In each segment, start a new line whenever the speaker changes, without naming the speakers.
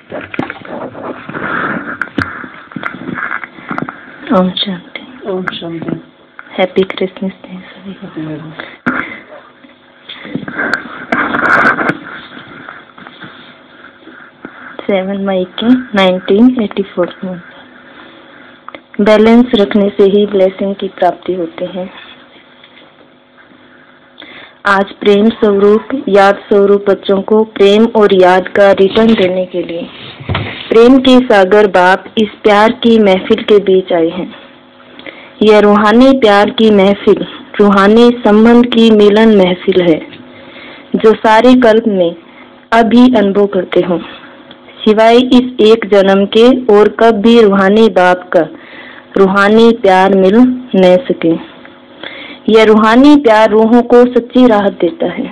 ओम शांति।
ओम शांति।
हैप्पी क्रिसमस डे सभी को। 7 मई के 1984 में बैलेंस रखने से ही ब्लेसिंग की प्राप्ति होती है। आज प्रेम स्वरूप, याद स्वरूप बच्चों को प्रेम और याद का रिटर्न देने के लिए प्रेम के सागर बाप इस प्यार की महफिल के बीच आए हैं। यह रूहानी प्यार की महफिल, रूहानी संबंध की मिलन महफिल है जो सारे कल्प में अभी अनुभव करते हो, सिवाय इस एक जन्म के और कब भी रूहानी बाप का रूहानी प्यार मिल न सके। यह रूहानी प्यार रूहों को सच्ची राह देता है,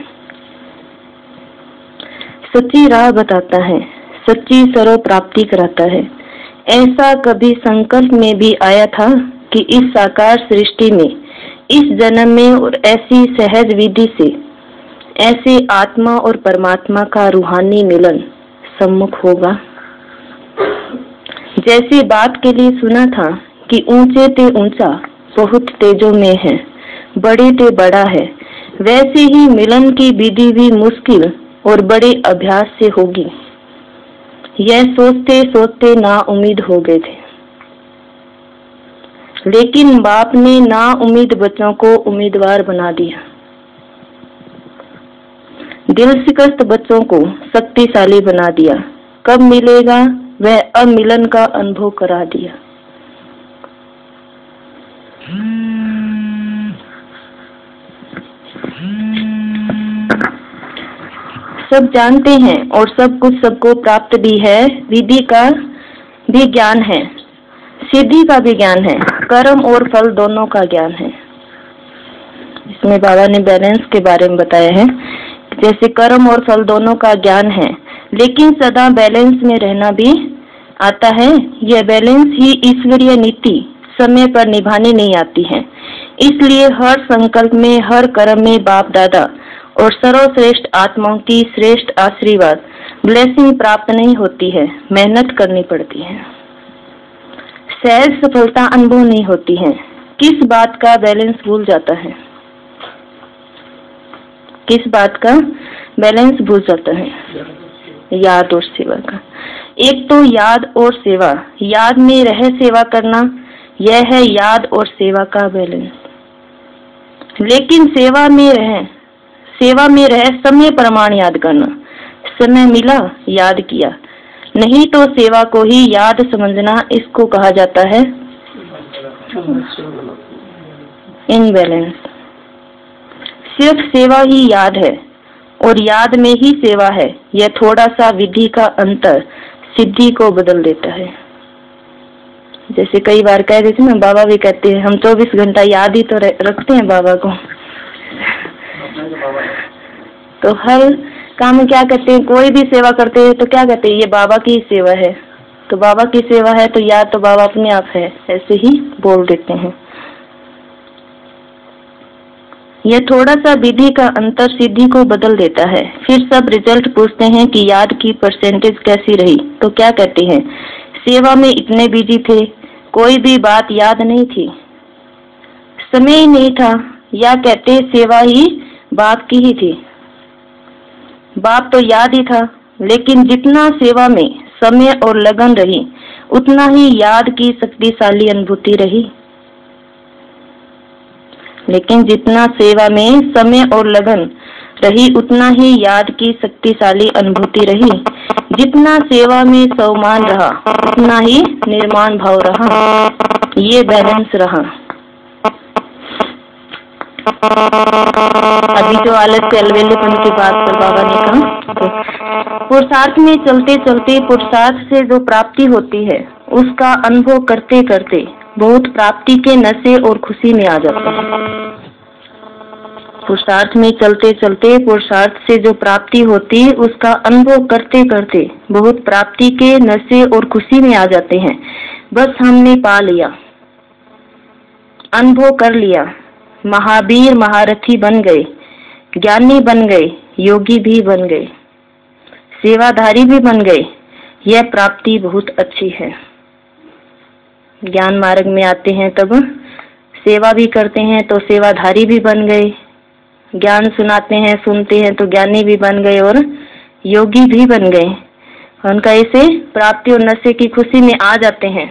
सच्ची राह बताता है, सच्ची सर्व प्राप्ति कराता है। ऐसा कभी संकल्प में भी आया था कि इस साकार सृष्टि में, इस जन्म में और ऐसी सहज विधि से ऐसे आत्मा और परमात्मा का रूहानी मिलन सम्मुख होगा। जैसे बात के लिए सुना था कि ऊंचे ते ऊंचा बहुत तेजों में है, बड़े ते बड़ा है, वैसे ही मिलन की विधि भी मुश्किल और बड़े अभ्यास से होगी। यह सोचते सोचते ना उम्मीद हो गए थे, लेकिन बाप ने ना उम्मीद बच्चों को उम्मीदवार बना दिया। दिल शिकस्त बच्चों को शक्तिशाली बना दिया। कब मिलेगा वह अब मिलन का अनुभव करा दिया। सब जानते हैं और सब कुछ सबको प्राप्त भी है। विधि का भी ज्ञान है, सिद्धि का भी ज्ञान है, कर्म और फल दोनों का ज्ञान है। इसमें बाबा ने बैलेंस के बारे में बताया है, जैसे कर्म और फल दोनों का ज्ञान है, लेकिन सदा बैलेंस में रहना भी आता है। यह बैलेंस ही ईश्वरीय नीति समय पर निभानी नहीं आती है। इसलिए हर संकल्प में, हर कर्म में बाप दादा और सर्वश्रेष्ठ आत्माओं की श्रेष्ठ आशीर्वाद ब्लेसिंग प्राप्त नहीं होती है, मेहनत करनी पड़ती है। सहज सफलता अनुभव नहीं होती है। किस बात का बैलेंस भूल जाता है? किस बात का बैलेंस भूल जाता है? याद और सेवा का। एक तो याद और सेवा, याद में रह सेवा करना, यह है याद और सेवा का बैलेंस। लेकिन सेवा में रह समय प्रमाण याद करना। समय मिला याद किया, नहीं तो सेवा को ही याद समझना, इसको कहा जाता है इनबैलेंस। सिर्फ सेवा ही याद है और याद में ही सेवा है। यह थोड़ा सा विधि का अंतर सिद्धि को बदल देता है। जैसे कई बार कह देते ना, बाबा भी कहते हैं हम 24 घंटा याद ही तो रखते हैं बाबा को। तो हर काम में क्या कहते हैं, कोई भी सेवा करते हैं तो क्या कहते हैं, ये बाबा की सेवा है। तो बाबा की सेवा है तो याद तो बाबा अपने आप है, ऐसे ही बोल देते हैं। यह थोड़ा सा विधि का अंतर सिद्धि को बदल देता है। फिर सब रिजल्ट पूछते हैं कि याद की परसेंटेज कैसी रही, तो क्या कहते हैं, सेवा में इतने बिजी थे, कोई भी बात याद नहीं थी, समय ही नहीं था, या कहते सेवा ही बाप की ही थी। बाप तो याद ही था, लेकिन जितना सेवा में समय और लगन रही, उतना ही याद की शक्तिशाली अनुभूति रही। लेकिन जितना सेवा में समय और लगन रही, उतना ही याद की शक्तिशाली अनुभूति रही। जितना सेवा में सम्मान रहा, उतना ही निर्माण भाव रहा। ये बैलेंस रहा। अभी जो आलस से अलवेलेपन की बात पर बाबा ने कहा, तो पुरुषार्थ में चलते चलते पुरुषार्थ से जो प्राप्ति होती है, उसका अनुभव करते करते बहुत प्राप्ति के नशे और खुशी में आ जाता है। पुरुषार्थ में चलते चलते पुरुषार्थ से जो प्राप्ति होती है, उसका अनुभव करते करते बहुत प्राप्ति के नशे और खुशी में आ जाते हैं। बस हमने पा लिया, अनुभव कर लिया, महावीर महारथी बन गए, ज्ञानी बन गए, योगी भी बन गए, सेवाधारी भी बन गए। यह प्राप्ति बहुत अच्छी है। ज्ञान मार्ग में आते हैं तब सेवा भी करते हैं तो सेवाधारी भी बन गए, ज्ञान सुनाते हैं सुनते हैं तो ज्ञानी भी बन गए और योगी भी बन गए। उनका ऐसे प्राप्ति और नशे की खुशी में आ जाते हैं।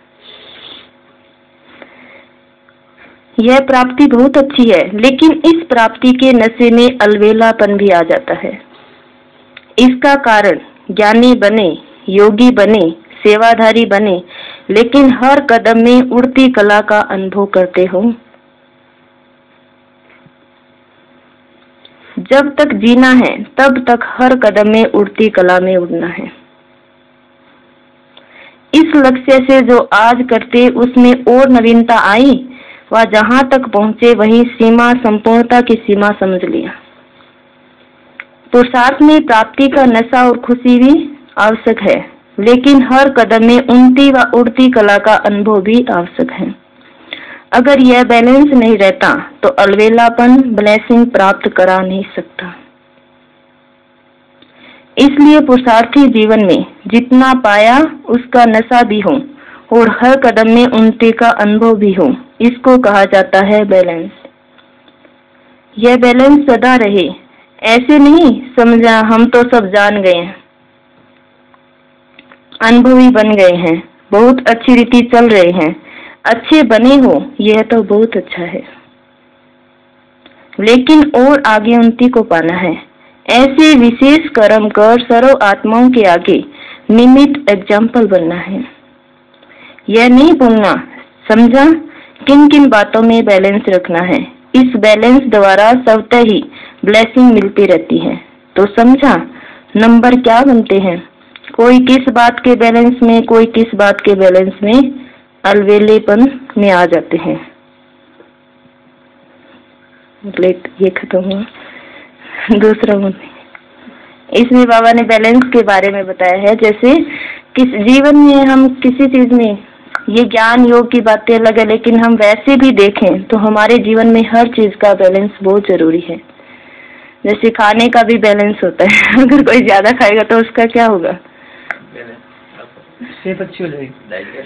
यह प्राप्ति बहुत अच्छी है, लेकिन इस प्राप्ति के नशे में अलबेलापन भी आ जाता है। इसका कारण ज्ञानी बने, योगी बने, सेवाधारी बने, लेकिन हर कदम में उड़ती कला का अनुभव करते हो। जब तक जीना है तब तक हर कदम में उड़ती कला में उड़ना है। इस लक्ष्य से जो आज करते उसमें और नवीनता आई, वह जहां तक पहुंचे वही सीमा संपूर्णता की सीमा समझ लिया। पुरुषार्थ में प्राप्ति का नशा और खुशी भी आवश्यक है, लेकिन हर कदम में उड़ती व उड़ती कला का अनुभव भी आवश्यक है। अगर यह बैलेंस नहीं रहता तो अलवेलापन ब्लेसिंग प्राप्त करा नहीं सकता। इसलिए पुरुषार्थी जीवन में जितना पाया उसका नशा भी हो और हर कदम में उन्नति का अनुभव भी हो, इसको कहा जाता है बैलेंस। यह बैलेंस सदा रहे, ऐसे नहीं समझा हम तो सब जान गए हैं, अनुभवी बन गए हैं, बहुत अच्छी रीति चल रहे हैं, अच्छे बने हो, यह तो बहुत अच्छा है, लेकिन और आगे उन्नति को पाना है। ऐसे विशेष कर्म कर सर्व आत्माओं के आगे निमित्त एग्जाम्पल बनना है। यह नहीं भूलना, समझा किन किन बातों में बैलेंस रखना है। इस बैलेंस द्वारा स्वतः ही ब्लेसिंग मिलती रहती है। तो समझा नंबर क्या बनते हैं, कोई किस बात के बैलेंस में, कोई किस बात के बैलेंस में अलवेलेपन में आ जाते हैं। ये खत्म हुआ। दूसरा इसमें बाबा ने बैलेंस के बारे में बताया है। जैसे किस जीवन में हम किसी चीज में, ये ज्ञान योग की बातें अलग है, लेकिन हम वैसे भी देखें तो हमारे जीवन में हर चीज का बैलेंस बहुत जरूरी है। जैसे खाने का भी बैलेंस होता है, अगर कोई ज्यादा खाएगा तो उसका क्या होगा,
सेहत अच्छी हो जाएगी।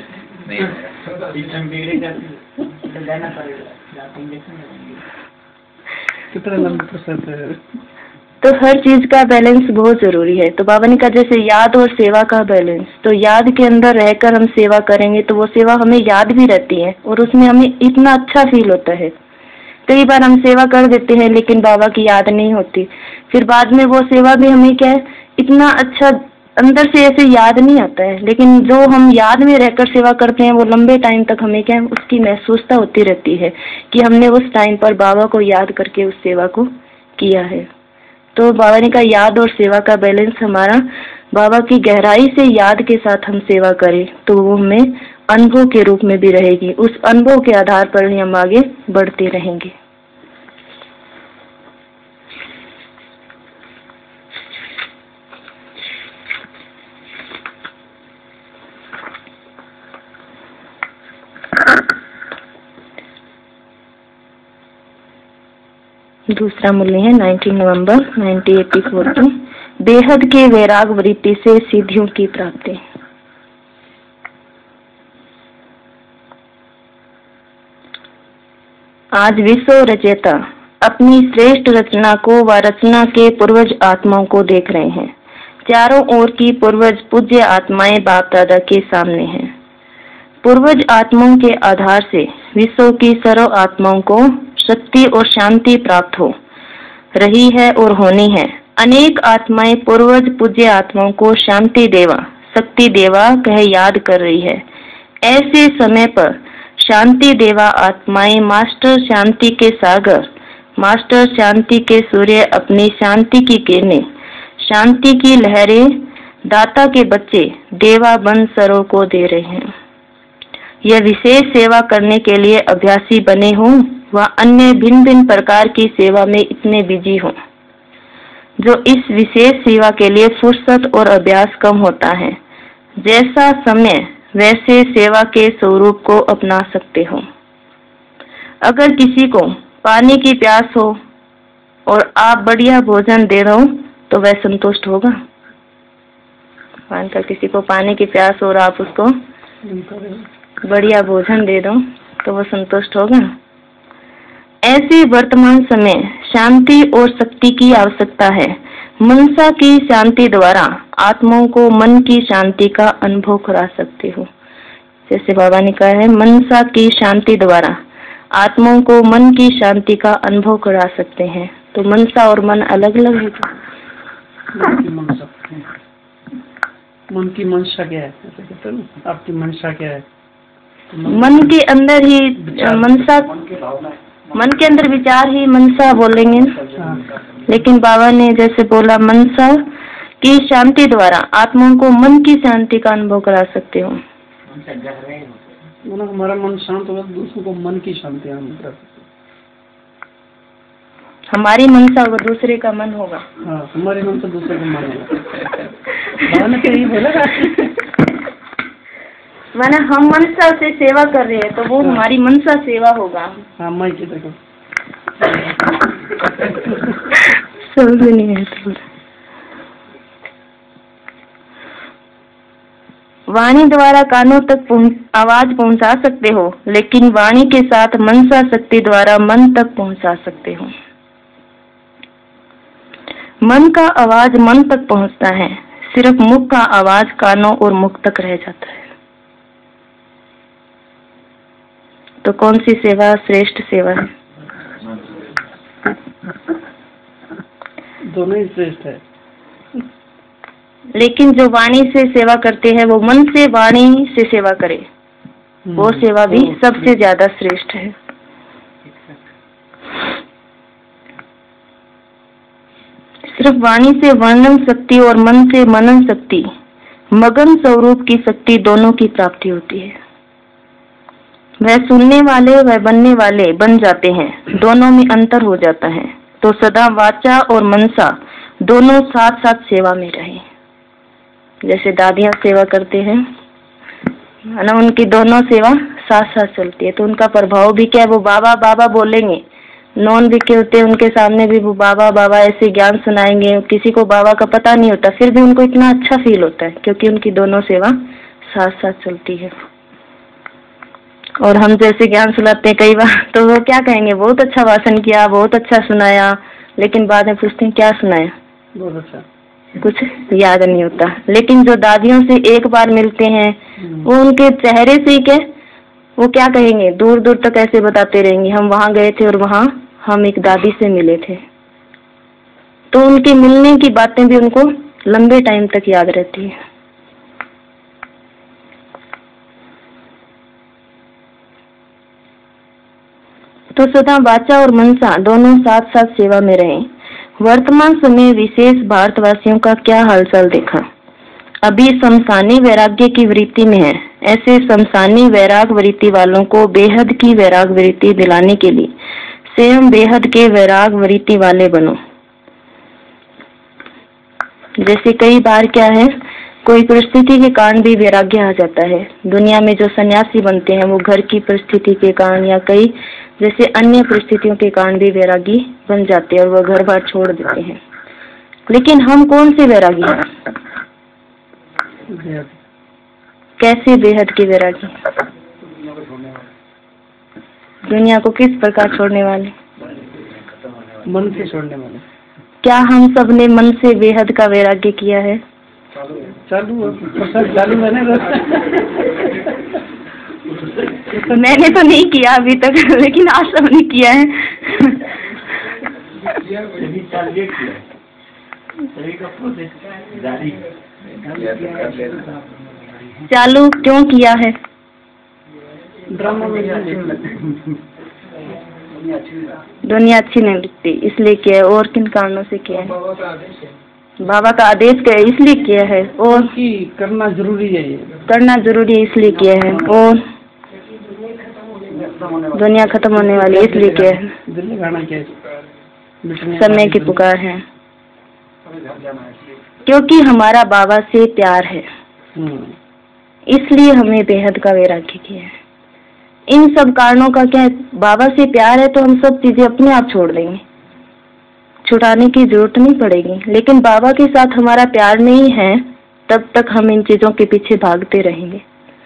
कितना लंबा प्रोसेस है।
तो हर चीज का बैलेंस बहुत जरूरी है। तो बाबा ने कहा जैसे याद और सेवा का बैलेंस, तो याद के अंदर रहकर हम सेवा करेंगे तो वो सेवा हमें याद भी रहती है और उसमें हमें इतना अच्छा फील होता है। कई बार हम सेवा कर देते हैं लेकिन बाबा की याद नहीं होती, फिर बाद में वो सेवा भी हमें क्या है इतना अच्छा अंदर से ऐसे याद नहीं आता है, लेकिन जो हम याद में रहकर सेवा करते हैं वो लंबे टाइम तक हमें क्या है उसकी महसूसता होती रहती है कि हमने उस टाइम पर बाबा को याद करके उस सेवा को किया है। तो बाबा ने कहा याद और सेवा का बैलेंस हमारा बाबा की गहराई से याद के साथ हम सेवा करें तो वो हमें अनुभव के रूप में भी रहेगी। उस अनुभव के आधार पर ही हम आगे बढ़ते रहेंगे। दूसरा मूल्य है 19 नवंबर 1984 की, बेहद के वैराग वृत्ति से सिद्धियों की प्राप्ति। आज विश्व रचयिता अपनी श्रेष्ठ रचना को व रचना के पूर्वज आत्माओं को देख रहे हैं। चारों ओर की पूर्वज पूज्य आत्माएं बाप दादा के सामने हैं। पूर्वज आत्माओं के आधार से विश्व की सर्व आत्माओं को शक्ति और शांति प्राप्त हो रही है और होनी है। अनेक आत्माएं पूर्वज पूज्य आत्माओं को शांति देवा, शक्ति देवा कह याद कर रही है। ऐसे समय पर शांति देवा आत्माएं मास्टर शांति के सागर, मास्टर शांति के सूर्य अपनी शांति की किरणें, शांति की लहरें दाता के बच्चे देवा बन सरों को दे रहे हैं। यह विशेष सेवा करने के लिए अभ्यासी बने हों व अन्य भिन्न भिन्न प्रकार की सेवा में इतने बिजी हों, जो इस विशेष सेवा के लिए फुर्सत और अभ्यास कम होता है। जैसा समय वैसे सेवा के स्वरूप को अपना सकते हो। अगर किसी को पानी की प्यास हो और आप बढ़िया भोजन दे रहे हो तो वह संतुष्ट होगा। मानकर किसी को पानी की प्यास हो रहा, आप उसको बढ़िया भोजन दे दो तो वो संतुष्ट होगा। ऐसे वर्तमान समय शांति और शक्ति की आवश्यकता है। मनसा की शांति द्वारा आत्माओं को मन की शांति का अनुभव करा सकते हो। जैसे बाबा ने कहा है, मनसा की शांति द्वारा आत्माओं को मन की शांति का अनुभव करा सकते हैं। तो मनसा और मन अलग अलग है क्या?
मन की मंशा क्या है? आपकी मंशा क्या है?
मन के अंदर ही मनसा, मन के अंदर विचार ही मनसा बोलेंगे। लेकिन बाबा ने जैसे बोला, मनसा की शांति द्वारा आत्माओं को मन की शांति का अनुभव करा सकते हो।
हमारा मन शांत होगा, दूसरों को मन की शांति हम करा सकते।
हमारी मनसा होगा, दूसरे का मन होगा।
हाँ, हमारे मन से दूसरे का मन होगा। मैंने तो यही बोला
माना हम मनसा से सेवा कर रहे हैं तो वो हमारी मनसा सेवा होगा।
हाँ, मैं की देखो
समझ नहीं है तो। वाणी द्वारा कानों तक आवाज पहुंचा सकते हो, लेकिन वाणी के साथ मनसा शक्ति द्वारा मन तक पहुंचा सकते हो। मन का आवाज मन तक पहुंचता है, सिर्फ मुख का आवाज कानों और मुख तक रह जाता है। तो कौन सी सेवा श्रेष्ठ सेवा है?
दोनों ही श्रेष्ठ है।
लेकिन जो वाणी से सेवा करते हैं वो मन से वाणी से सेवा करे, वो सेवा भी सबसे ज्यादा श्रेष्ठ है। सिर्फ वाणी से वर्णन शक्ति और मन से मनन शक्ति, मगन स्वरूप की शक्ति दोनों की प्राप्ति होती है। वह सुनने वाले वह बनने वाले बन जाते हैं, दोनों में अंतर हो जाता है। तो सदा वाचा और मनसा दोनों साथ साथ सेवा में रहे। जैसे दादियां सेवा करते हैं ना, उनकी दोनों सेवा साथ साथ चलती है। तो उनका प्रभाव भी क्या है, वो बाबा बाबा बोलेंगे। नॉन विके होते हैं, उनके सामने भी वो बाबा बाबा ऐसे ज्ञान सुनाएंगे। किसी को बाबा का पता नहीं होता, फिर भी उनको इतना अच्छा फील होता है, क्योंकि उनकी दोनों सेवा साथ साथ चलती है। और हम जैसे ज्ञान सुनाते हैं कई बार, तो वो क्या कहेंगे, बहुत अच्छा भाषण किया, बहुत अच्छा सुनाया, लेकिन बाद में पूछते हैं क्या सुनाया,
बहुत अच्छा,
कुछ याद नहीं होता। लेकिन जो दादियों से एक बार मिलते हैं, वो उनके चेहरे से ही क्या, वो क्या कहेंगे, दूर दूर तक ऐसे बताते रहेंगे, हम वहाँ गए थे और वहाँ हम एक दादी से मिले थे। तो उनके मिलने की बातें भी उनको लंबे टाइम तक याद रहती है। तो सदा वाचा और मनसा दोनों साथ साथ सेवा में रहे। वर्तमान समय विशेष भारतवासियों का क्या हालचाल देखा। अभी शमशानी वैराग्य की वृत्ति में है। ऐसे शमशानी वैराग वृत्ति वालों को बेहद की वैराग वृत्ति दिलाने के लिए स्वयं बेहद के वैराग वृत्ति वाले बनो। जैसे कई बार क्या है, कोई परिस्थिति के कारण भी वैराग्य आ जाता है। दुनिया में जो सन्यासी बनते हैं वो घर की परिस्थिति के कारण या कई जैसे अन्य परिस्थितियों के कारण भी वैरागी बन जाते हैं और वह घर बार छोड़ देते हैं। लेकिन हम कौन से वैरागी हैं? कैसे बेहद के वैरागी? दुनिया को किस प्रकार छोड़ने वाले?
मन से छोड़ने वाले।
क्या हम सब ने मन से बेहद का वैराग्य किया है? मैंने तो नहीं किया अभी तक, लेकिन आज सबने किया है। चालू क्यों किया है?
ड्रामा में
दुनिया अच्छी नहीं लगती इसलिए किया है। और किन कारणों से किया है? बाबा का आदेश क्या है इसलिए किया है। और
करना जरूरी है, ये
करना जरूरी है इसलिए किया है। और दुनिया खत्म होने वाली है इसलिए किया है।
दिल्ली गाना क्या
समय की पुकार है, क्योंकि हमारा बाबा से प्यार है, इसलिए हमें बेहद का वैराग्य किया है। इन सब कारणों का क्या है, बाबा से प्यार है तो हम सब चीजें अपने आप छोड़ देंगे, छुड़ाने की जरूरत नहीं पड़ेगी। लेकिन बाबा के साथ हमारा प्यार नहीं है तब तक हम इन चीजों के पीछे भागते रहेंगे।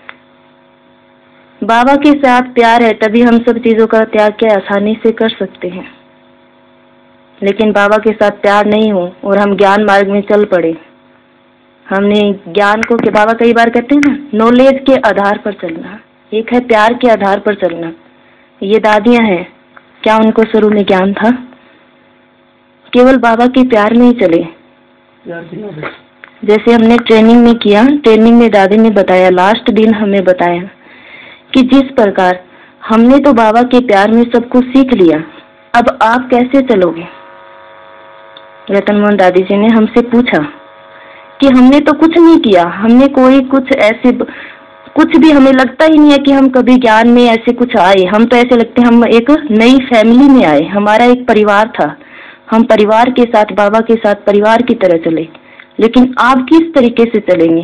बाबा के साथ प्यार है तभी हम सब चीजों का त्याग क्या आसानी से कर सकते हैं। लेकिन बाबा के साथ प्यार नहीं हो और हम ज्ञान मार्ग में चल पड़े, हमने ज्ञान को के बाबा कई बार कहते हैं ना, नॉलेज के आधार पर चलना, एक है प्यार के आधार पर चलना। ये दादियां हैं, क्या उनको शुरू में ज्ञान था? केवल बाबा के प्यार में ही चले। जैसे हमने ट्रेनिंग में किया, ट्रेनिंग में दादी ने बताया, लास्ट दिन हमें बताया कि जिस प्रकार हमने तो बाबा के प्यार में सब कुछ सीख लिया, अब आप कैसे चलोगे? रतन मोहन दादी जी ने हमसे पूछा कि हमने तो कुछ नहीं किया, हमने कोई कुछ ऐसे कुछ भी हमें लगता ही नहीं है कि हम कभी ज्ञान में ऐसे कुछ आए। हम तो ऐसे लगते हैं हम एक नई फैमिली में आए, हमारा एक परिवार था, हम परिवार के साथ बाबा के साथ परिवार की तरह चले। लेकिन आप किस तरीके से चलेंगे?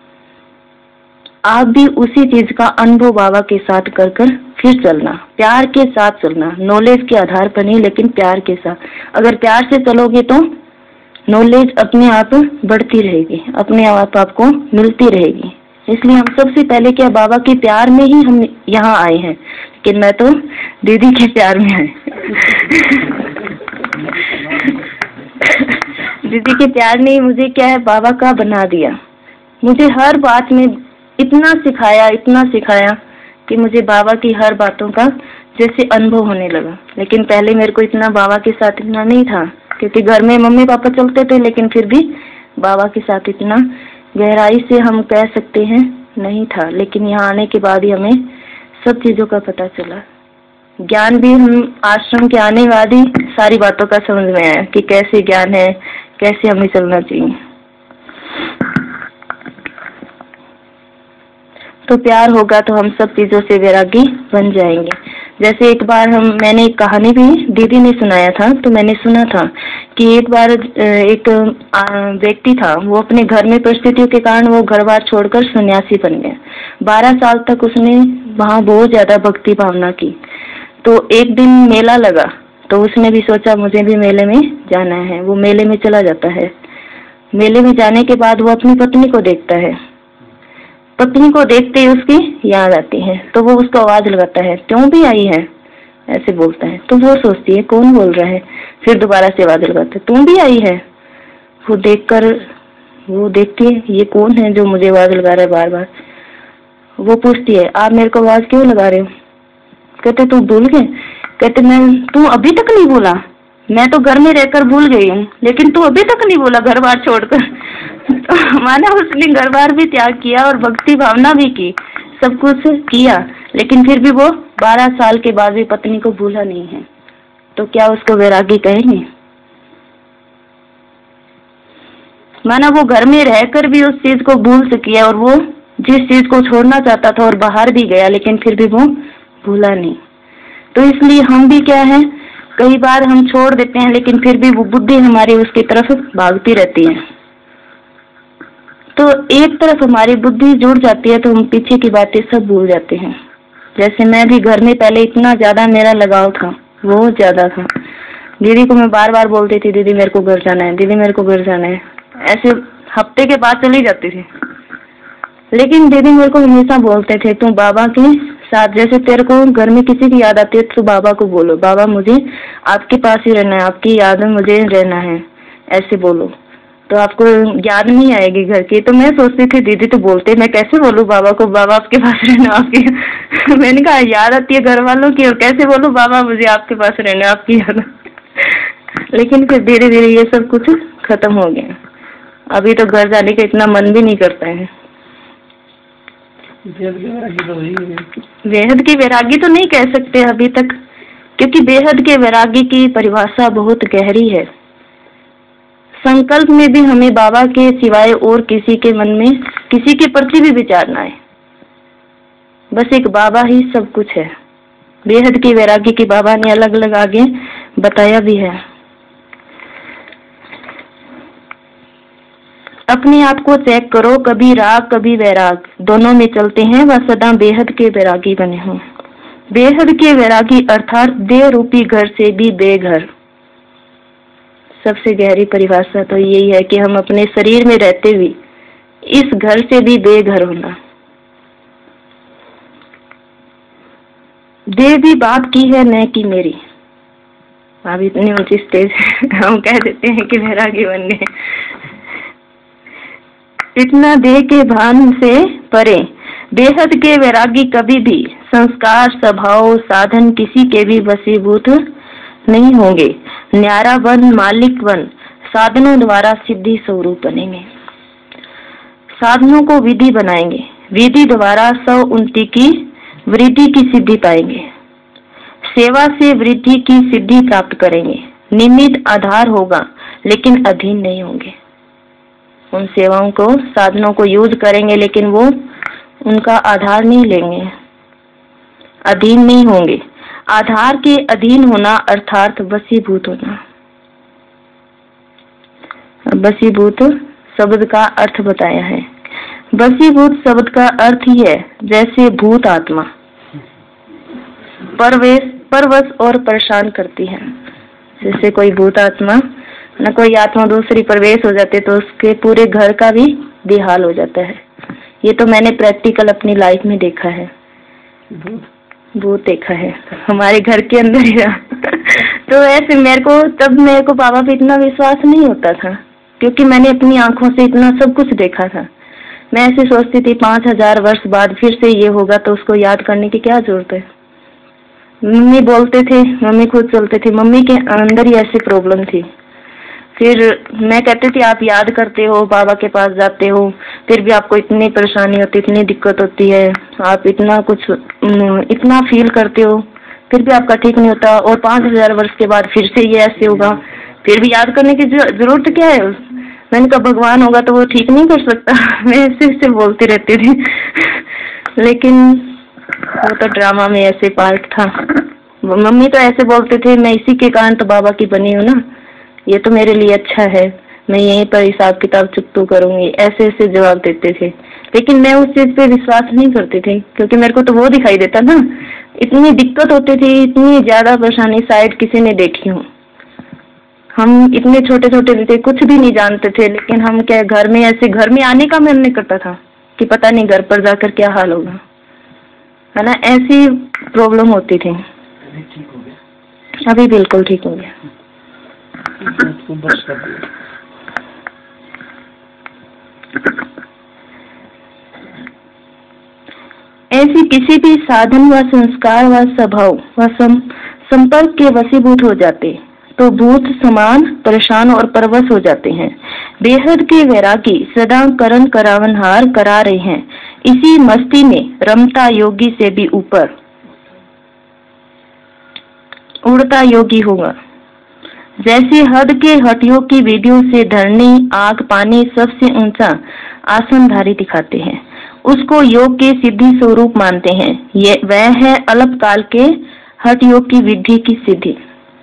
आप भी उसी चीज का अनुभव बाबा के साथ कर कर फिर चलना, प्यार के साथ चलना, नॉलेज के आधार पर नहीं लेकिन प्यार के साथ। अगर प्यार से चलोगे तो नॉलेज अपने आप बढ़ती रहेगी, अपने आप आपको मिलती रहेगी। इसलिए हम सबसे पहले क्या बाबा के प्यार में ही हम यहाँ आए हैं, लेकिन मैं तो दीदी के प्यार में आए। दीदी के प्यार ने मुझे क्या है बाबा का बना दिया। मुझे हर बात में इतना सिखाया कि मुझे बाबा की हर बातों का जैसे अनुभव होने लगा। लेकिन पहले मेरे को इतना बाबा के साथ इतना नहीं था, क्योंकि घर में मम्मी पापा चलते थे, लेकिन फिर भी बाबा के साथ इतना गहराई से हम कह सकते हैं नहीं था। लेकिन यहाँ आने के बाद ही हमें सब चीजों का पता चला। ज्ञान भी हम आश्रम के आने बाद ही सारी बातों का समझ में आया कि कैसे ज्ञान है, कैसे हमें चलना चाहिए। तो प्यार होगा तो हम सब चीजों से वैरागी बन जाएंगे। जैसे एक बार मैंने एक कहानी भी दीदी ने सुनाया था, तो मैंने सुना था कि एक बार एक व्यक्ति था, वो अपने घर में परिस्थितियों के कारण वो घर बार छोड़कर सन्यासी बन गया। 12 साल तक उसने वहाँ बहुत ज्यादा भक्ति भावना की। तो एक दिन मेला लगा, तो उसने भी सोचा मुझे भी मेले में जाना है। वो मेले में चला जाता है। मेले में जाने के बाद वो अपनी पत्नी को देखता है। पत्नी को देखते ही उसकी याद आती है, तो वो उसको आवाज लगाता है, क्यों भी आई है, ऐसे बोलता है। तो वो सोचती है कौन बोल रहा है, फिर दोबारा से आवाज लगाता है, तुम भी आई है। वो देखती है ये कौन है जो मुझे आवाज लगा रहा है बार बार। वो पूछती है आप मेरे को आवाज क्यों लगा रहे हो? कहते तू भूल गए? कहते तू अभी तक नहीं भूला? मैं तो घर में रहकर भूल गई हूँ, लेकिन तू अभी तक नहीं भूला घर बार छोड़कर। तो माना उसने घर बार भी त्याग किया और भक्ति भावना भी की, सब कुछ किया, लेकिन फिर भी वो 12 साल के बाद भी पत्नी को भूला नहीं है। तो क्या उसको वैरागी कहेंगे? माना वो घर में रहकर भी उस चीज को भूल सकी है, और वो जिस चीज को छोड़ना चाहता था और बाहर भी गया, लेकिन फिर भी वो भूला नहीं। तो इसलिए हम भी क्या है, कई बार हम छोड़ देते हैं, लेकिन फिर भी वो बुद्धि हमारी उसकी तरफ भागती रहती है। तो एक तरफ हमारी बुद्धि जुड़ जाती है तो हम पीछे की बातें सब भूल जाते हैं। जैसे मैं भी घर में पहले इतना ज्यादा मेरा लगाव था, बहुत ज्यादा था। दीदी को मैं बार बार बोलती थी दीदी मेरे को घर जाना है, दीदी मेरे को घर जाना है, ऐसे हफ्ते के बाद चली जाती थी। लेकिन दीदी मेरे को हमेशा बोलते थे तुम बाबा के साथ, जैसे तेरे को घर में किसी की याद आती है तो बाबा को बोलो, बाबा मुझे आपके पास ही रहना है, आपकी याद में मुझे रहना है, ऐसे बोलो, तो आपको याद नहीं आएगी घर की। तो मैं सोचती थी दीदी तो बोलते, मैं कैसे बोलूं बाबा को बाबा आपके पास रहना आपकी। मैंने कहा याद आती है घर वालों की, और कैसे बोलूं बाबा मुझे आपके पास रहना आपकी याद। लेकिन फिर धीरे धीरे ये सब कुछ खत्म हो गया। अभी तो घर जाने का इतना मन भी नहीं करता है। बेहद की वैरागी तो नहीं कह सकते अभी तक, क्योंकि बेहद के वैरागी की परिभाषा बहुत गहरी है। संकल्प में भी हमें बाबा के सिवाय और किसी के मन में किसी के प्रति भी विचार ना है, बस एक बाबा ही सब कुछ है। बेहद की वैरागी की बाबा ने अलग अलग आगे बताया भी है। अपने आप को चेक करो, कभी राग कभी वैराग, दोनों में चलते हैं वह सदा बेहद के वैरागी बने हों। बेहद के वैरागी अर्थात देह रूपी घर से भी बेघर। सबसे गहरी परिभाषा तो यही है कि हम अपने शरीर में रहते हुए इस घर से भी बेघर होना। देह भी बाप की है न कि मेरी। अब इतनी ऊंची स्टेज हम कह देते हैं कि वैरागी बन गए। इतना देह के भान से परे बेहद के वैरागी कभी भी संस्कार, स्वभाव, साधन किसी के भी वशीभूत नहीं होंगे। न्यारा बन, मालिक बन, साधनों द्वारा सिद्धि स्वरूप बनेंगे। साधनों को विधि बनाएंगे, विधि द्वारा सौ उन्नति की वृद्धि की सिद्धि पाएंगे। सेवा से वृद्धि की सिद्धि प्राप्त करेंगे। निमित्त आधार होगा लेकिन अधीन नहीं होंगे। उन सेवाओं को, साधनों को यूज करेंगे लेकिन वो उनका आधार नहीं लेंगे, अधीन नहीं होंगे। आधार के अधीन होना अर्थात वशीभूत होना। वशीभूत शब्द का अर्थ बताया है। वशीभूत शब्द का अर्थ ही है जैसे भूत आत्मा परवश और परेशान करती है। जैसे कोई भूत आत्मा न कोई आत्मा दूसरी प्रवेश हो जाती है तो उसके पूरे घर का भी बेहाल हो जाता है। ये तो मैंने प्रैक्टिकल अपनी लाइफ में देखा है, भूत देखा है हमारे घर के अंदर ही। तो ऐसे मेरे को बाबा पे इतना विश्वास नहीं होता था क्योंकि मैंने अपनी आंखों से इतना सब कुछ देखा था। मैं ऐसे सोचती थी 5000 वर्ष बाद फिर से ये होगा तो उसको याद करने की क्या जरूरत है। मम्मी बोलते थे, मम्मी खुद चलते थे, मम्मी के अंदर ही ऐसी प्रॉब्लम थी। फिर मैं कहती थी आप याद करते हो, बाबा के पास जाते हो, फिर भी आपको इतनी परेशानी होती, इतनी दिक्कत होती है, आप इतना फील करते हो, फिर भी आपका ठीक नहीं होता और 5000 वर्ष के बाद फिर से ये ऐसे होगा, फिर भी याद करने की जरूरत क्या है। मैंने कहा भगवान होगा तो वो ठीक नहीं कर सकता। मैं ऐसे बोलती रहती थी। लेकिन वो तो ड्रामा में ऐसे पार्ट था। मम्मी तो ऐसे बोलते थे मैं इसी के कारण तो बाबा की बनी हूँ ना, ये तो मेरे लिए अच्छा है, मैं यहीं पर हिसाब किताब चुकतू करूंगी, ऐसे ऐसे जवाब देते थे। लेकिन मैं उस चीज पे विश्वास नहीं करती थी क्योंकि मेरे को तो वो दिखाई देता ना, इतनी दिक्कत होती थी, इतनी ज्यादा परेशानी शायद किसी ने देखी हो। हम इतने छोटे छोटे थे, कुछ भी नहीं जानते थे, लेकिन हम क्या घर में आने का मन नहीं करता था कि पता नहीं घर पर जाकर क्या हाल होगा, है ना। ऐसी प्रॉब्लम होती थी। अभी बिल्कुल ठीक हो गया। ऐसी किसी भी साधन व संस्कार व स्वभाव व संपर्क के वशीभूत हो जाते तो भूत समान परेशान और परवश हो जाते हैं। बेहद के वैरागी सदा करण करावनहार करा रहे हैं। इसी मस्ती में रमता योगी से भी ऊपर उड़ता योगी होगा। जैसे हद के हटियों की वीडियो से धरनी, आग, पानी सबसे ऊंचा आसनधारी दिखाते हैं, उसको योग के सिद्धि स्वरूप मानते हैं। ये वह है अल्प काल के हटियों की विधि की सिद्धि।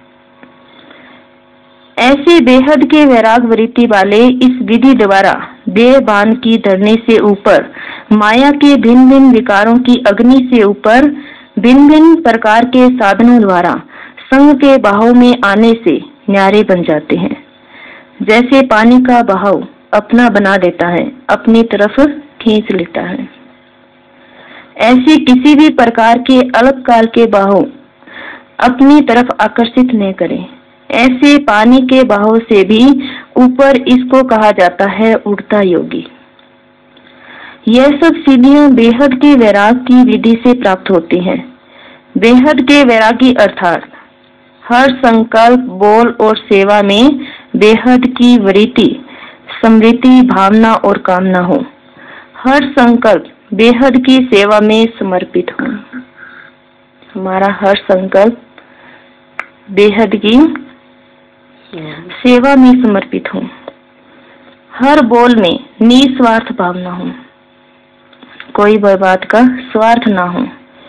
ऐसे बेहद के वैराग वृत्ति वाले इस विधि द्वारा देह बांध की धरने से ऊपर, माया के भिन्न भिन्न विकारों की अग्नि से ऊपर, भिन्न भिन्न प्रकार के साधनों द्वारा संग के बहाव में आने से न्यारे बन जाते हैं। जैसे पानी का बहाव अपना बना देता है, अपनी तरफ खींच लेता है, ऐसे किसी भी प्रकार के अल्प काल के बहाव अपनी तरफ आकर्षित न करें। ऐसे पानी के बहाव से भी ऊपर इसको कहा जाता है उड़ता योगी। यह सब सिद्धियां बेहद के वैराग की विधि से प्राप्त होती हैं। बेहद के वैरागी अर्थात हर संकल्प, बोल और सेवा में बेहद की वृत्ति, समृद्धि, भावना और कामना हो। हर संकल्प बेहद की सेवा में समर्पित हो। हमारा हर संकल्प बेहद की सेवा में समर्पित हो। हर बोल में निस्वार्थ भावना हो, कोई बात का स्वार्थ ना हो।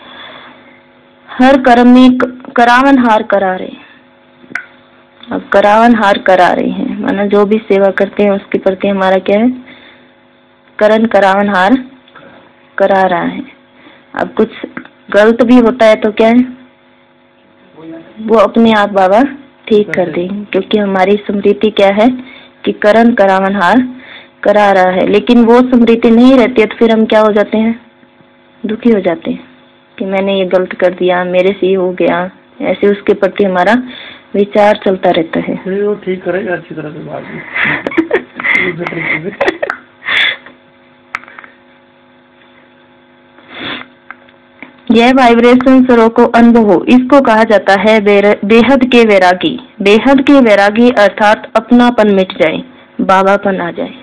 हर कर्म में करावनहार करा रहे। अब करावनहार करा रहे हैं माना जो भी सेवा करते हैं उसके प्रति हमारा क्या है, करण करावनहार करा रहा है। अब कुछ गलत भी होता है तो क्या है, वो अपने आप बाबा ठीक कर देंगे, क्योंकि हमारी स्मृति क्या है कि करण करावनहार करा रहा है, लेकिन वो स्मृति नहीं रहती है तो फिर हम क्या हो जाते हैं, दुखी हो जाते हैं कि मैंने ये गलत कर दिया, मेरे से हो गया, ऐसे उसके प्रति हमारा विचार चलता रहता है।
वो ठीक करेगा अच्छी तरह से बाद में।
यह वाइब्रेशन स्वरों को अनुभव हो, इसको कहा जाता है बेहद के वैरागी। बेहद के वैरागी अर्थात अपनापन मिट जाए, बाबापन आ जाए।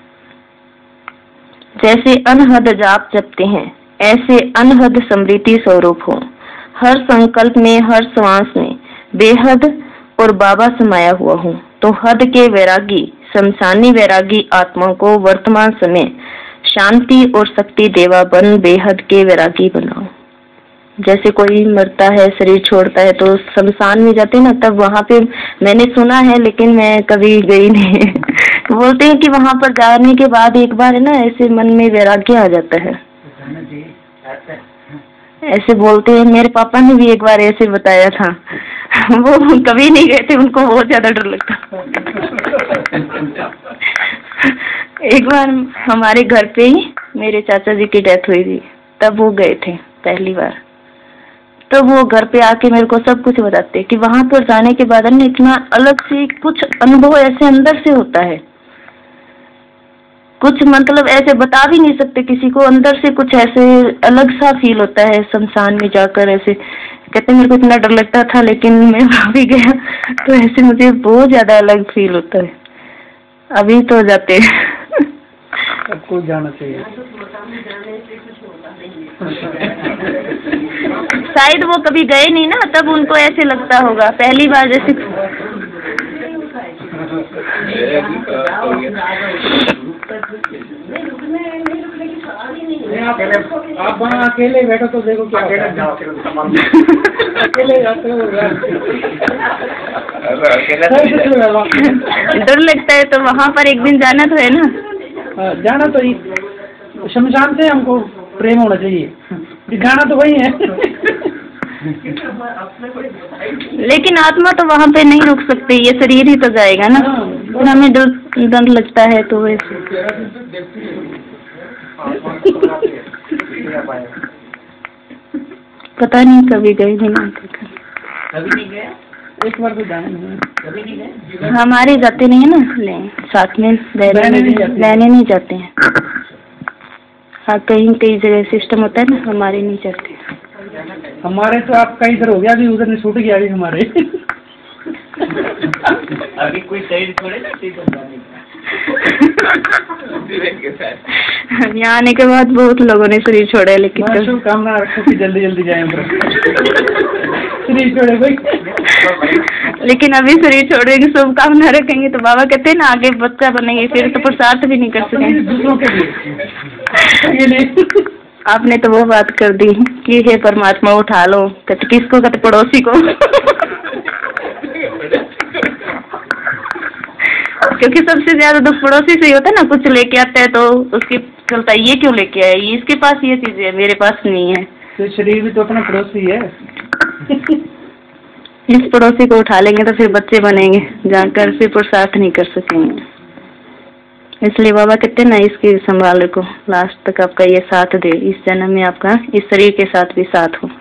जैसे अनहद जाप जपते हैं, ऐसे अनहद स्मृति स्वरूप हो। हर संकल्प में, हर श्वास में बेहद और बाबा समाया हुआ हूँ। तो हद के वैरागी, शमशानी वैरागी आत्मा को वर्तमान समय शांति और शक्ति देवा बन बेहद के वैरागी बनाओ। जैसे कोई मरता है, शरीर छोड़ता है तो शमशान में जाते हैं ना, तब वहाँ पे मैंने सुना है लेकिन मैं कभी गई नहीं। बोलते हैं कि वहाँ पर जाने के बाद एक बार है ना, ऐसे मन में वैराग्य आ जाता है, ऐसे बोलते हैं। मेरे पापा ने भी एक बार ऐसे बताया था। वो कभी नहीं गए थे, उनको बहुत ज्यादा डर लगता। एक बार हमारे घर पे ही मेरे चाचा जी की डेथ हुई थी, तब वो गए थे पहली बार। तो वो घर पे आके मेरे को सब कुछ बताते कि वहां पर जाने के बाद ना इतना अलग से कुछ अनुभव ऐसे अंदर से होता है, कुछ मतलब ऐसे बता भी नहीं सकते किसी को, अंदर से कुछ ऐसे अलग सा फील होता है। शमशान में जाकर ऐसे कहते मेरे को इतना डर लगता था, लेकिन मैं वहां भी गया तो ऐसे मुझे बहुत ज्यादा अलग फील होता है। अभी तो जाते हैं।
सबको जाना चाहिए।
शायद वो कभी गए नहीं ना, तब उनको ऐसे लगता होगा पहली बार जैसे।
आप वहाँ अकेले बैठो तो देखो क्या अकेले जाते हो।
डर लगता है तो वहाँ पर एक दिन जाना तो है ना।
जाना तो शमशान से हमको प्रेम होना चाहिए, जाना तो वही है।
लेकिन आत्मा तो वहाँ पे नहीं रुक सकती, ये शरीर ही तो जाएगा ना। फिर हमें डर लगता है तो वैसे। पता नहीं कभी गए भी नहीं।
कभी नहीं गया, एक बार तो जाना नहीं। कभी नहीं गए,
हमारे जाते नहीं है ना, ले साथ में बहने नहीं जाते हैं। हाँ, कई जगह सिस्टम होता है ना, हमारे नहीं चलते।
हमारे तो आपका इधर हो गया, अभी उधर ने छूट गया अभी हमारे। अभी कोई शरीर छोड़े ना
यहाँ आने के बाद बहुत लोगों ने शरीर छोड़ा, लेकिन
शुभकामना रखो कि जल्दी जल्दी जाए शरीर छोड़े भाई।
लेकिन अभी शरीर छोड़ेंगे, शुभकामना रखेंगे तो बाबा कहते हैं ना आगे बच्चा बनेंगे, फिर तो पुरुषार्थ भी नहीं कर सकेंगे
दूसरों के लिए।
आपने तो वो बात कर दी कि हे परमात्मा उठा लो, कहते किसको, कहते पड़ोसी को। क्योंकि सबसे ज्यादा दुख पड़ोसी से ही होता है ना, कुछ लेके आता है तो उसकी चलता है ये क्यों लेके आया, ये इसके पास ये चीज है मेरे पास नहीं है।
तो शरीर भी तो अपना पड़ोसी है।
इस पड़ोसी को उठा लेंगे तो फिर बच्चे बनेंगे, जाकर फिर पुरुषार्थ नहीं कर सकेंगे। इसलिए बाबा कहते हैं ना, इसकी संभाल को लास्ट तक आपका ये साथ दे, इस जन्म में आपका इस शरीर के साथ भी साथ हो।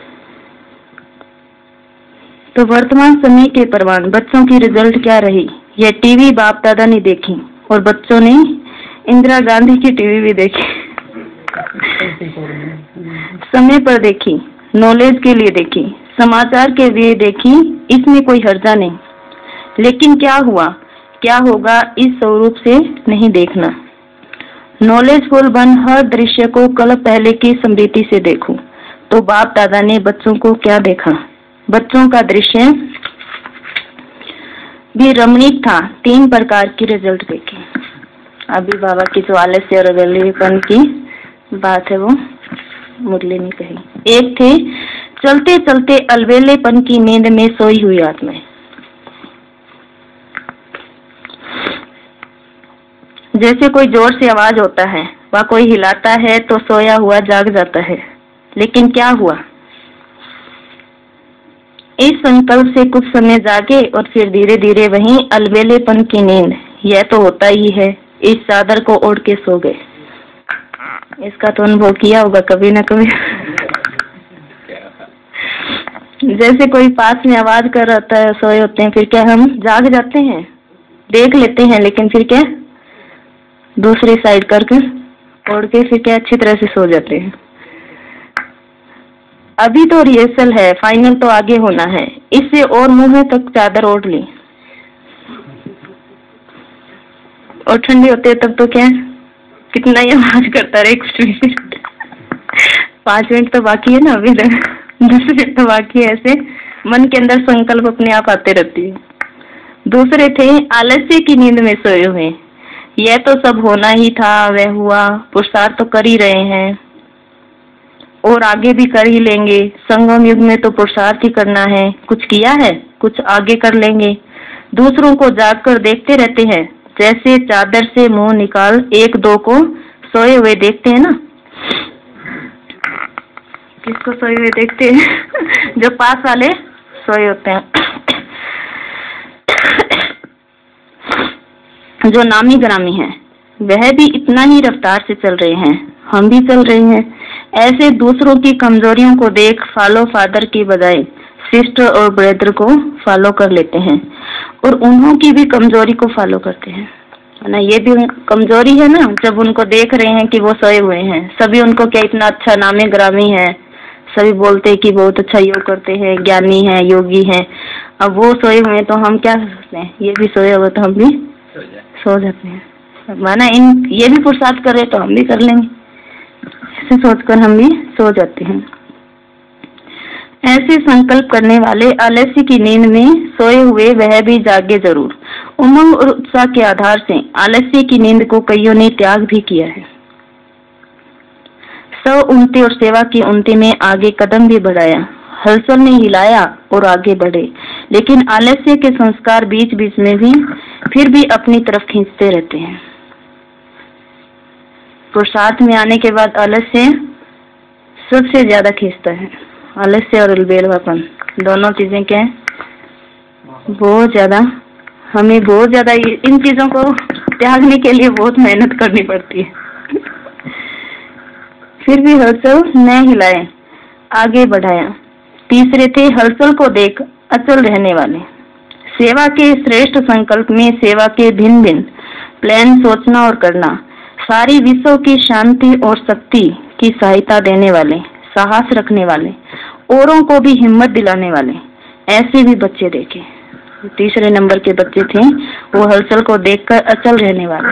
तो वर्तमान समय के प्रमाण बच्चों की रिजल्ट क्या रही, यह टीवी बाप दादा ने देखी और बच्चों ने इंदिरा गांधी की टीवी भी देखी। समय पर देखी, नॉलेज के लिए देखी, समाचार के लिए देखी, इसमें कोई हर्जा नहीं। लेकिन क्या हुआ, क्या होगा, इस स्वरूप से नहीं देखना। नॉलेजफुल बन हर दृश्य को कल पहले की स्मृति से देखो। तो बाप दादा ने बच्चों को क्या देखा, बच्चों का दृश्य भी रमणीक था। 3 प्रकार की रिजल्ट देखे। अभी बाबा की जो आलस्य और अगलीपन की बात है वो मुरली ने कही। एक थे चलते चलते अलबेलेपन की नींद में सोई हुई आत्माएं। जैसे कोई जोर से आवाज होता है व कोई हिलाता है तो सोया हुआ जाग जाता है। लेकिन क्या हुआ, इस संकल्प से कुछ समय जागे और फिर धीरे धीरे वहीं अलबेलेपन की नींद, यह तो होता ही है। इस चादर को ओढ़ के सो गए। इसका तो अनुभव किया होगा कभी ना कभी। जैसे कोई पास में आवाज कर रहा है, सोए होते हैं, फिर क्या हम जाग जाते हैं, देख लेते हैं, लेकिन फिर क्या दूसरी साइड करके ओढ़ के फिर क्या अच्छी तरह से सो जाते हैं। अभी तो रिहर्सल है, फाइनल तो आगे होना है। इससे और मुंह तक चादर ओढ़ ली और ठंडी होती है तब तो क्या कितना ही आवाज करता रहे कुछ भी। 5 मिनट तो बाकी है ना, अभी 10 मिनट तो बाकी है। ऐसे मन के अंदर संकल्प अपने आप आते रहती है। दूसरे थे आलस्य की नींद में सोए हुए। यह तो सब होना ही था, वह हुआ, पुरुषार्थ तो कर ही रहे हैं और आगे भी कर ही लेंगे। संगम युग में तो पुरुषार्थ ही करना है, कुछ किया है कुछ आगे कर लेंगे। दूसरों को जाग कर देखते रहते हैं, जैसे चादर से मुंह निकाल 1-2 को सोए हुए देखते हैं ना। किसको सोए हुए देखते हैं? जो पास वाले सोए होते हैं, जो नामी ग्रामी हैं, वह भी इतना ही रफ्तार से चल रहे हैं, हम भी चल रहे हैं। ऐसे दूसरों की कमजोरियों को देख फॉलो फादर की बजाय सिस्टर और ब्रदर को फॉलो कर लेते हैं और उन्हों की भी कमजोरी को फॉलो करते हैं, है ना। ये भी कमजोरी है ना, जब उनको देख रहे हैं कि वो सोए हुए हैं। सभी उनको क्या इतना अच्छा नामे ग्रामी है, सभी बोलते हैं कि बहुत अच्छा योग करते हैं, ज्ञानी है, योगी है। अब वो सोए हुए हैं तो हम क्या सोचते हैं, ये भी सोए हुए तो हम भी सो जाते हैं। माना ये भी पुरुषार्थ कर रहे तो हम भी कर लेंगे, ऐसे सोचकर हम भी सो जाते हैं। ऐसे संकल्प करने वाले आलस्य की नींद में सोए हुए वह भी जागे जरूर। उमंग और उत्साह के आधार से आलस्य की नींद को कईयों ने त्याग भी किया है। उन्नति और सेवा की उन्नति में आगे कदम भी बढ़ाया, हलचल ने हिलाया और आगे बढ़े, लेकिन आलस्य के संस्कार बीच बीच में भी फिर भी अपनी तरफ खींचते रहते हैं। पुरुषार्थ में आने के बाद आलस्य सबसे ज्यादा खींचता है। आलस्य और उलबेलवापन दोनों चीजें क्या है, बहुत ज्यादा हमें बहुत ज्यादा इन चीजों को त्यागने के लिए बहुत मेहनत करनी पड़ती है। फिर भी हलचल न हिलाए, आगे बढ़ाया। तीसरे थे हलचल को देख अचल रहने वाले। सेवा के श्रेष्ठ संकल्प में सेवा के भिन्न भिन्न प्लान सोचना और करना, सारी विश्व की शांति और शक्ति की सहायता देने वाले, साहस रखने वाले, औरों को भी हिम्मत दिलाने वाले, ऐसे भी बच्चे देखे। तीसरे नंबर के बच्चे थे वो हलचल को देखकर अचल रहने वाले।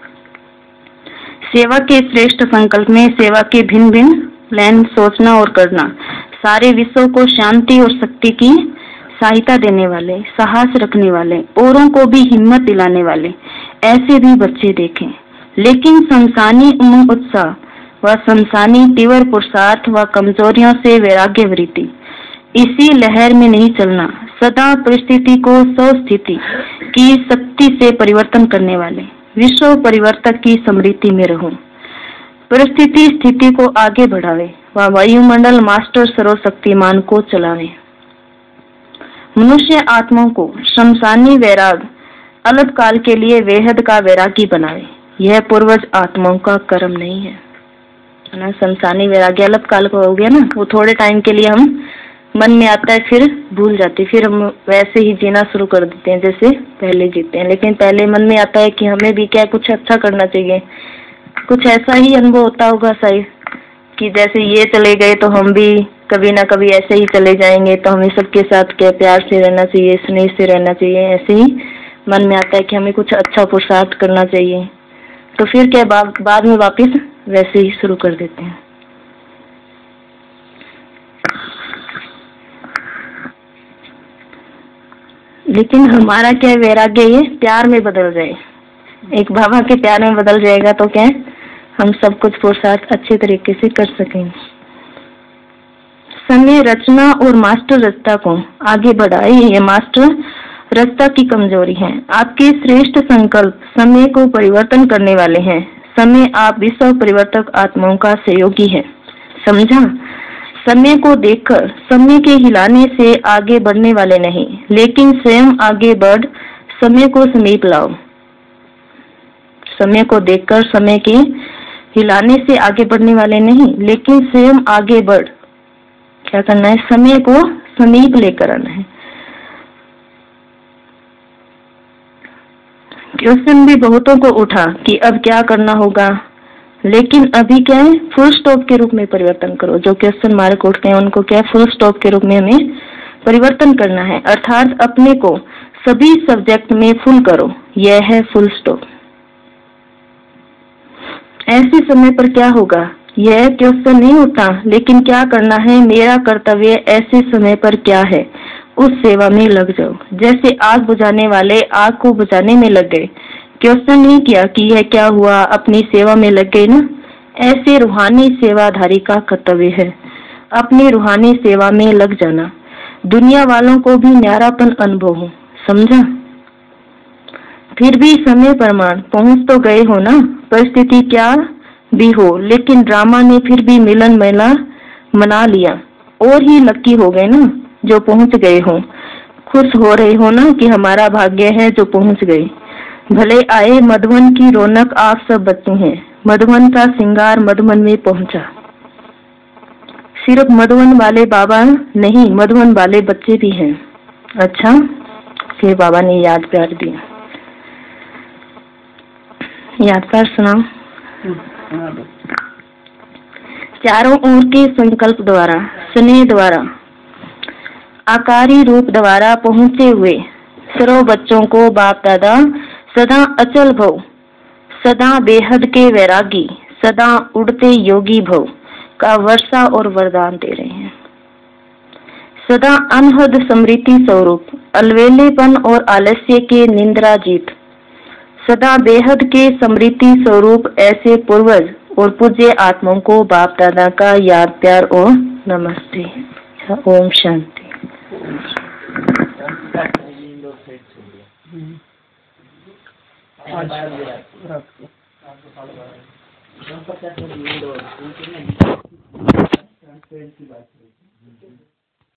सेवा के श्रेष्ठ संकल्प में सेवा के भिन्न भिन्न प्लान सोचना और करना, सारे विश्व को शांति और शक्ति की सहायता देने वाले, साहस रखने वाले, औरों को भी हिम्मत दिलाने वाले, ऐसे भी बच्चे देखें। लेकिन संसानी उमंग उत्साह व संसानी तीव्र पुरुषार्थ व कमजोरियों से वैराग्य वृत्ति, इसी लहर में नहीं चलना, सदा परिस्थिति को स्वस्थिति की शक्ति से परिवर्तन करने वाले, विश्व परिवर्तक की स्मृति में रहूं, परिस्थिति स्थिति को आगे बढ़ावे व वायुमंडल मास्टर सर्वशक्तिमान को चलावे। मनुष्य आत्माओं को शमशानी वैराग अलग काल के लिए वेहद का वैरागी बनावे, यह पूर्वज आत्माओं का कर्म नहीं है ना। शमशानी वैराग्य अलग काल का हो गया ना, वो थोड़े टाइम के लिए हम मन में आता है फिर भूल जाते, फिर हम वैसे ही जीना शुरू कर देते हैं जैसे पहले जीते हैं। लेकिन पहले मन में आता है कि हमें भी क्या कुछ अच्छा करना चाहिए, कुछ ऐसा ही अनुभव होता होगा शायद कि जैसे ये चले गए तो हम भी कभी ना कभी ऐसे ही चले जाएंगे, तो हमें सबके साथ क्या प्यार से रहना चाहिए, स्नेह से रहना चाहिए। ऐसे ही मन में आता है कि हमें कुछ अच्छा पुरुषार्थ करना चाहिए, तो फिर क्या बाद में वापस वैसे ही शुरू कर देते हैं। लेकिन हमारा क्या वैराग्य ये प्यार में बदल जाए, एक बाबा के प्यार में बदल जाएगा तो क्या हम सब कुछ पुरुषार्थ अच्छे तरीके से कर सकेंगे। समय रचना और मास्टर रचता को आगे बढ़ाए, ये मास्टर रचता की कमजोरी है। आपके श्रेष्ठ संकल्प समय को परिवर्तन करने वाले हैं। समय आप विश्व परिवर्तक आत्माओं का सहयोगी है, समझा। समय को देखकर समय के हिलाने से आगे बढ़ने वाले नहीं, लेकिन स्वयं आगे बढ़ समय को समीप लाओ। समय को देखकर समय के हिलाने से आगे बढ़ने वाले नहीं, लेकिन स्वयं आगे बढ़ क्या करना है, समय को समीप लेकर आना है। क्वेश्चन भी बहुतों को उठा कि अब क्या करना होगा, लेकिन अभी क्या है, फुल स्टॉप के रूप में परिवर्तन करो। जो क्वेश्चन मार्क उठते हैं उनको क्या फुल स्टॉप के रूप में हमें परिवर्तन करना है, अर्थात अपने को सभी सब्जेक्ट में फुल करो। यह है फुल स्टॉप। ऐसे समय पर क्या होगा, यह क्वेश्चन नहीं उठा, लेकिन क्या करना है, मेरा कर्तव्य ऐसे समय पर क्या है, उस सेवा में लग जाओ। जैसे आग बुझाने वाले आग को बुझाने में लग गए, क्वेश्चन नहीं किया कि यह क्या हुआ, अपनी सेवा में लग गए ना। ऐसे रूहानी सेवाधारी का कर्तव्य है अपनी रूहानी सेवा में लग जाना। दुनिया वालों को भी न्यारापन अनुभव हो, समझा। फिर भी समय प्रमाण पहुंच तो गए हो ना, परिस्थिति क्या भी हो, लेकिन ड्रामा ने फिर भी मिलन मेला मना लिया। और ही लकी हो गए ना जो पहुंच गए हो। खुश हो रहे हो ना कि हमारा भाग्य है जो पहुंच गए। भले आए मधुवन की रौनक, आप सब बच्चे हैं। मधुवन का श्रृंगार मधुवन में पहुंचा। सिर्फ मधुवन वाले बाबा नहीं, मधुवन वाले बच्चे भी हैं। अच्छा, फिर बाबा ने याद प्यार दिया। याद प्यार सुनाओ। चारों ओर के संकल्प द्वारा, स्नेह द्वारा, आकारी रूप द्वारा पहुंचे हुए सर्व बच्चों को बाप दादा सदा अचल भव, सदा बेहद के वैरागी, सदा उड़ते योगी भव का वर्षा और वरदान दे रहे हैं। सदा अनहद स्मृति स्वरूप, अलवेलेपन और आलस्य के निंद्रा जीत, सदा बेहद के स्मृति स्वरूप ऐसे पूर्वज और पूज्य आत्माओं को बाप दादा का याद प्यार और नमस्ते। ओम शांति। आज